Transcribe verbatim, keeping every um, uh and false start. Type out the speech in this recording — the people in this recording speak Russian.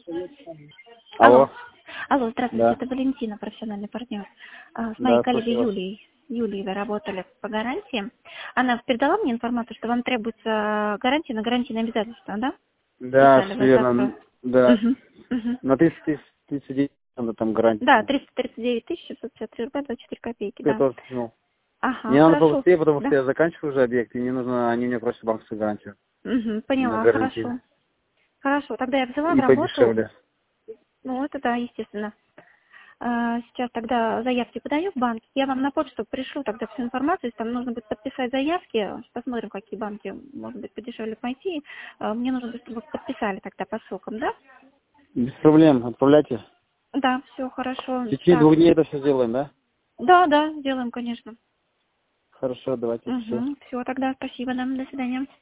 Алло. Алло. Алло, здравствуйте, Да. это Валентина, профессиональный партнер. А, С моей Да, коллегой слушаю вас. Юлией. Юлией вы работали по гарантии. Она передала мне информацию, что вам требуется гарантия на гарантийные обязательства, да? Да, Писали все вы верно. запрос. Да. Угу. Угу. На тридцать тысяч, тридцать девять надо там Да, гарантия. триста тридцать девять тысяч шестьсот пятьдесят три рубля двадцать четыре копейки, Я да. тоже ну. Ага, Мне надо хорошо. побыстрее, потому что Да. я заканчиваю уже объект, и мне нужно, они мне просят банковскую гарантию Угу, на поняла, гарантии. хорошо. Хорошо, тогда я взяла в И работу. подешевле. Ну, это да, естественно. А, Сейчас тогда заявки подаю в банк. Я вам на почту пришлю тогда всю информацию. Если там нужно будет подписать заявки, посмотрим, какие банки, может быть, подешевле пойти. А, Мне нужно, будет, чтобы вы подписали тогда по ссылкам, да? Без проблем, отправляйте. Да, все В хорошо. течение Так, двух дней это все сделаем, да? да, да, сделаем, конечно. Хорошо, давайте, все. Угу. Все, тогда спасибо, да, до свидания.